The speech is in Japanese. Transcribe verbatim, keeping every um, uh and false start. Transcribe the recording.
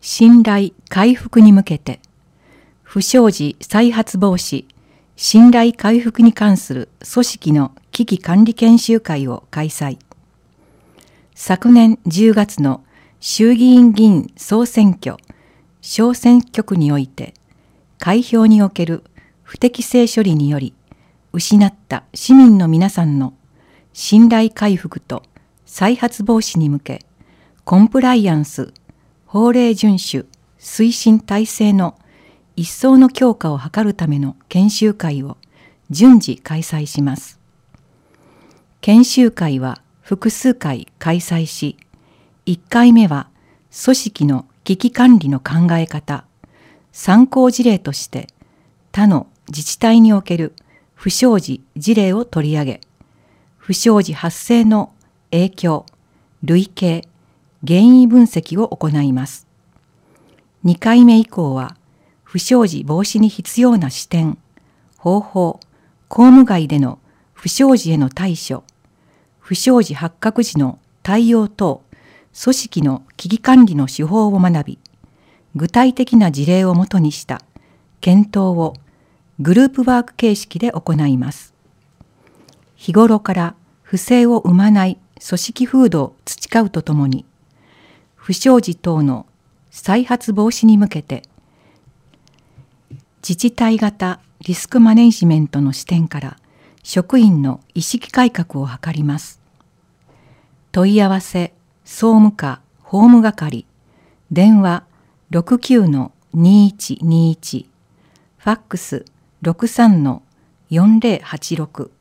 信頼回復に向けて、不祥事再発防止、信頼回復に関する組織の危機管理研修会を開催。昨年じゅうがつの衆議院議員総選挙、小選挙区において、開票における不適正処理により、失った市民の皆さんの信頼回復と再発防止に向け、コンプライアンス、法令遵守、推進体制の一層の強化を図るための研修会を順次開催します。研修会は複数回開催し、いっかいめは組織の危機管理の考え方、参考事例として他の自治体における不祥事事例を取り上げ、不祥事発生の影響、類型、原因分析を行います。にかいめ以降は、不祥事防止に必要な視点、方法、公務外での不祥事への対処、不祥事発覚時の対応等、組織の危機管理の手法を学び、具体的な事例をもとにした検討をグループワーク形式で行います。日頃から不正を生まない組織風土を培うとともに、不祥事等の再発防止に向けて、自治体型リスクマネジメントの視点から職員の意識改革を図ります。問い合わせ、総務課、法務係、電話 ろくきゅうのにいちにいち、ファックス ろくさんのよんぜろはちろく、